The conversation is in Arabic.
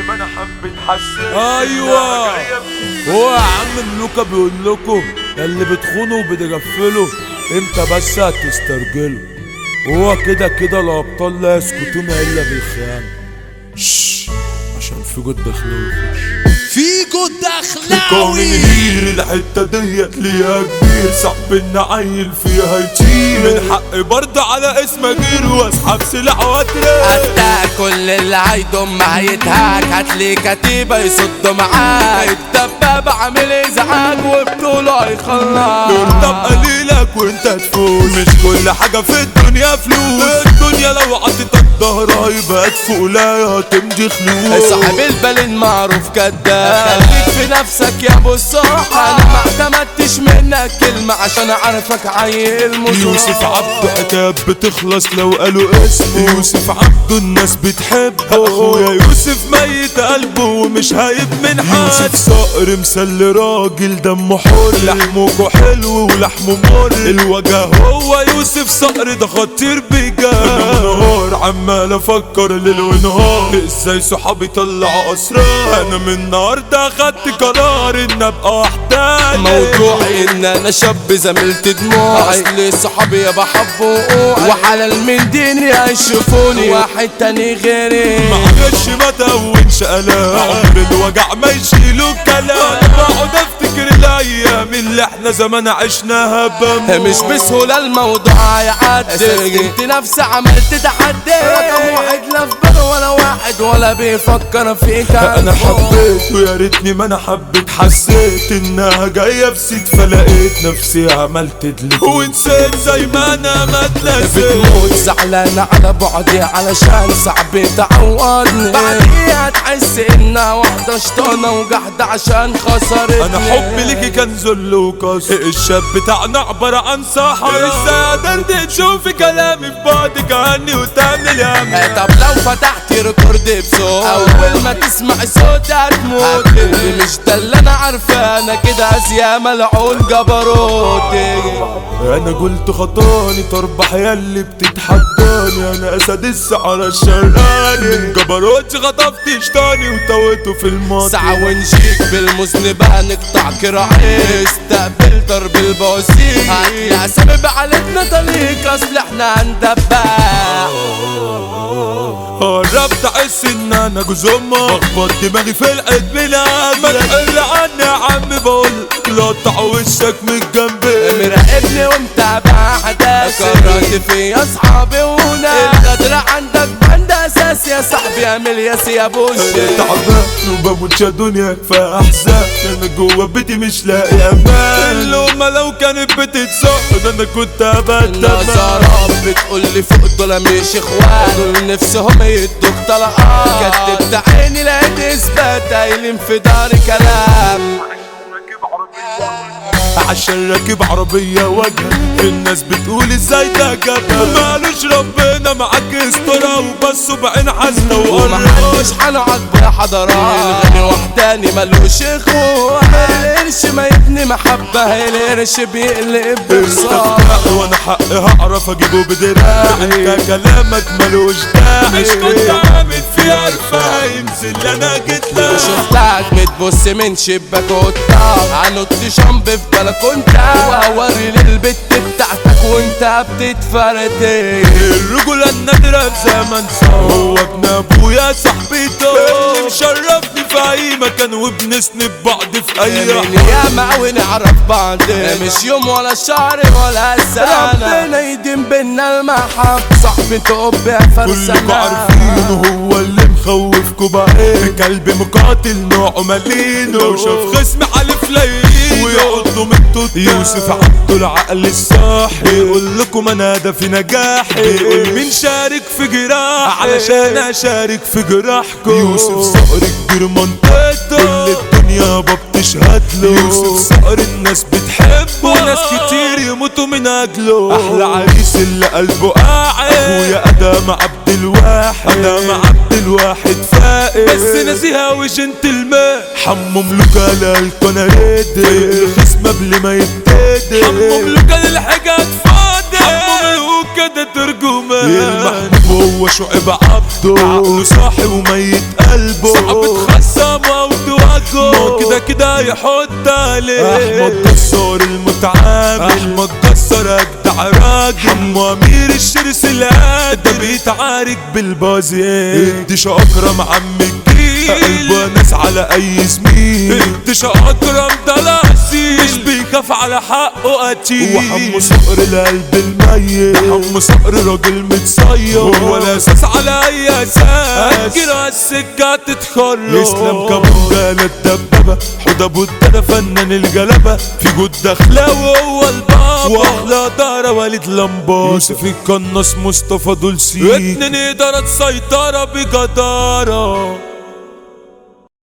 ما انا حبيت حسيت. ايوه هو يا عم ملوكا بيقول لكم اللي بتخونوا وبتغفلوا امتى بس هتسترجلوا. هو كده كده الابطال لا يسكتون الا بالخيانه. عشان في جود دخلاوي فيجو كون الدخلاوي الهير الحتة ديت ليها كبير صعب ان عيل فيها يطير. من حقي برضه على اسم اجير واسحب سلاح واترك. حتى كل اللي هيضم هيتهاك هتلاقي كتيبة يصدوا معاك. الدباب عامل ازعاج وبطوله هيخلص. طب قليلك وانت تفوز مش كل حاجة في الدنيا فلوس. الدنيا لو عطيتك ظهرها يبقى تفوق لا تمضي خلوص. صاحب البالين معروف كداب خليك في نفسك يا ابو الصحة. انا ما اعتمدتش منك كلمة عشان اعرفك عيل مصر. يوسف عبده حكايات بتخلص لو قالوا اسمه. يوسف عبده الناس بتحبه. اخويا يوسف ميت قلبه ومش هايب من حد. يوسف صقر مسل راجل دمه حر. لحمه حلو ولحمه مر. الوجه هو يوسف صقر ده خطير بجد. انا نهار عمال افكر ليل ونهار ازاي صحابي طلعوا اسرار. انا من النهارده اخدت قرار ان ابقى وحداني. موضوعي ان انا شاب زميلت دموعي. اصل صحابي بحب وقوعي وحلال من ديني هيشوفوني واحد تاني غيري. معلش ما تهونش قلق عمر الوجع ما يشيلوا كلام. انا بقعد افتكر الايام اللي احنا زمان عشناها مش بسهولة الموضوع هيعدي. سجنت نفسي عملت تحدي. رقم واحد لا في باله ولا واحد ولا بيفكر فيك. انا حبيت ويا ريتني ما انا حبيت. حسيت انها جايه بسيت فلقيت نفسي عملت دليت ونسيت زي ما انا ما اتلسيت. بتموت زعلانة على بعدي علشان صعب تعوضني. بعديها تحس انها واحدة شطانة وقاعدة عشان خسرتني. انا حبي ليكي كان ذل وكسر. الشاب بتاعنا عبارة عن صحراء. ازاي قدرت تشوفي كلامي في بعدك عني وتعمل هم. طب لو فتحت ريكورد بصوت اول ما تسمع صوت هتموت. مش ده اللي انا عارفه. انا كده اسيا ملعون جبروتي. انا قلت خطاني تربح ياللي بتتحداني. انا اسد السعر الشراني. من جبروتي خطفت شطاني وتويته في الماضي. ساعة ونجيك بالمذنبة نقطع كراعي. استقبل ضرب البواسيك. هتلاقي سبب علينا طريق اصل احنا هندبح. قربت احس ان انا جوز امك. اخبط دماغي في العيد ميلاد. ما تقل عني يا عم بقولك لقطع وشك من جنبي. مراقبني ومتابع احداثي. قررت في اصحابي وناس. الغدر عندك بند اساس يا صاحبي اعمل يا بوشي. تعبان وبموت يا دنيا كفايه احزان. انا جوا بيتي مش لاقي امان. اللومه لو كانت بتتسقط انا كنت ابات النظرات بتقولي فوق دول مش اخوان. دول نفسهم يدوك طلقات. كدبت عيني لقيت اثبات قايلين في داري كلام. عشان راكب عربية وجهة الناس بتقول ازاي ده جبهة. مالوش ربنا معاك استرا وبس بعين حسنة ومحدش هنقعد بحضرات. الغني وحداني ملوش اخوة. القرش ما يبني محبة. القرش بيقلب بخسارة. وانا حقي هعرف اجيبه بدراعي. انت كلامك ملوش داعي. مش كنت عامل في عرفة ينزل انا جيت لك. شفتك بتبص من شباك وطاق. عنط شامب في بلكونتك. واوري للبت بتاعتك وانت بتتفرتك. الرجولة النادرة في زمن صعب. هو ابن ابويا صاحبته اللي مشرفني في اي مكان وبنسند بعض في اي من ياما ونعرف بعض. مش يوم ولا شهر ولا سنة. ربنا يديم بينا المحب. صاحبته بفرسانة. كلكوا عارفينه هو اللي مخوفكوا بعين. كلب مقاتل نوعه ملينه. لو شاف خصم حلف ليين ويقعدوا من توت. يوسف عبده العقل الصاحي. يقول لكم انا ده في نجاحي. يقول مين شارك في جراحي علشان اشارك في جراحكم. يوسف صقر كبير منطقته. كل الدنيا بتشهد له. يوسف صقر الناس بتحبه. وناس كتير يموتوا من اجله. احلى عريس اللي قلبه قاعد. اخويا ادم عبد الواحد. ادم عبد الواحد فائق. بس ناسيها وجنتلمان. حمو ملوكا للقنا ريدي. الخصم قبل ما يبتدي. حمو ملوكا للحاجات فاضي. حمو ملوكا ده ترجمان. المحبوب هو شعب عبده، عقله صاحي وميت قلبه، صعب تخصم او تواجهه، كده كده يحط عليه. احمد جسار المتعامل، احمد جسار اجدع راجل، حمو امير الشرس القادر، ده بيتعارك بالبازي، اديش اكرم عم الجيل، قلبه ناس على اي زميل، اديش اكرم دلاسي، مش بيخاف على حقه قتيل، وحمو صقر القلب الميت، حمو صقر راجل متصير، هو الاساس على اي اساس، اجيله على السكه تتخرج، يسلم كابونجا الدبابه، حوده بودة فنان الجلبه، في جود دخلاوي هو البابا، واحلى دارة وليد لمبار، يوسف القناص مصطفى دول سيك، اتنين ادارة سيطرة بجدارة.